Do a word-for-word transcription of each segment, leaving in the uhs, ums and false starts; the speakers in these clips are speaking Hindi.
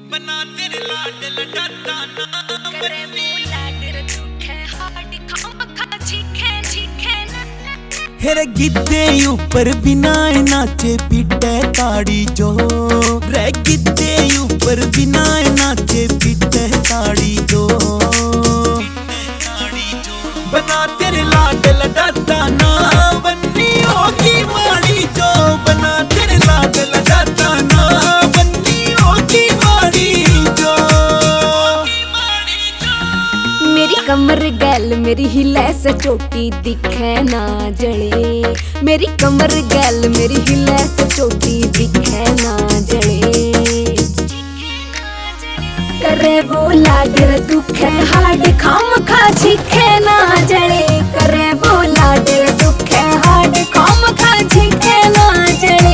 बना तेरे लाडल डाटा ना करे वो लाडर दुखे हाड खाम खा चीखे चीखे ना हेरे गिद्दे ऊपर बिना नाचे पीटे ताड़ी जो रे गिद्दे ऊपर बिना नाचे पीटे ताड़ी जो बना तेरे लाडल डाटा ना बन्नी होगी माड़ी जो बना तेरे लाडल डाटा ना बन्नी होगी माड़ी जो मेरी कमर गैल मेरी हिले से चोटी दिखे ना जले मेरी कमर गैल मेरी हिले से चोटी दिखे ना जले करे वो लाडर दुखे हाड खाम खा चीखे ना जले करे वो लाडर दुखे हाड खाम खा चीखे ना जले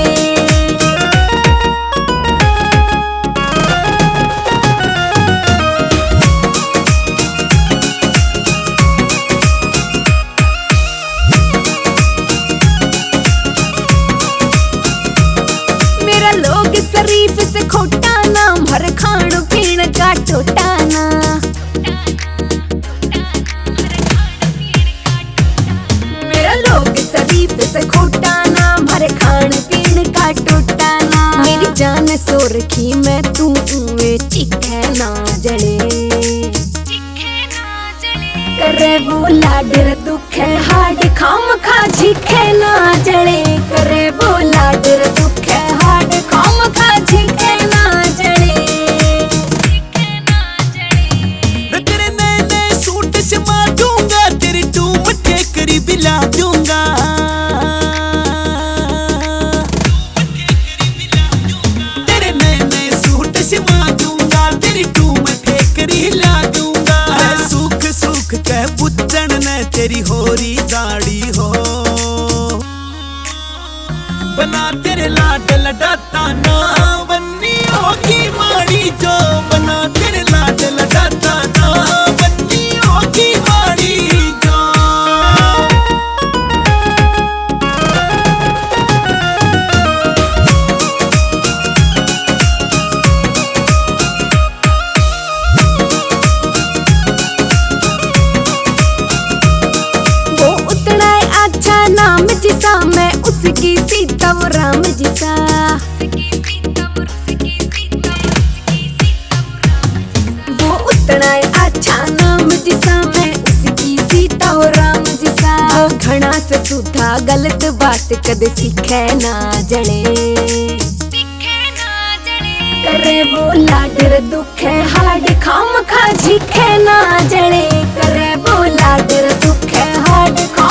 मेरा लोग शरीफ से खोटा नाम हर खान पीण का टोटा ना मेरा लोग शरीफ से खोटा नाम हर खान पीण का टोटा ना मेरी जान सो रखी मैं तू उवे चिखे ना जले करे वो लाडर दुखे हाड खाम खा चीखे ना जले करे वो लाडर दुखे हाड खाम खा चीखे ना जले तेरे नए नए सूट समा दूंगा तेरी टूम टेकरी बिला दूंगा तेरे नए नए सूट समा दूंगा तेरी टूम टेकरी हिला दूंगा सुख सुख कह बुच्चन ने तेरी होरी दाढ़ी हो बना तेरे लाडल डाटा ना बन्नी होगी माड़ी जो बना तेरे लाडल डाटा ना बन्नी होगी माड़ी जो वो उतना अच्छा नाम जिसा मैं उसकी सीता वो राम जिसा वो उतना अच्छा नाम जिसा मैं उसकी सीता वो राम जिसा वो घना से सुधा गलत बात कदे सीखे ना जले करे वो लाडर दुखे हाड खाम खा चीखे ना जले करे वो लाडर दुखे हाड खाम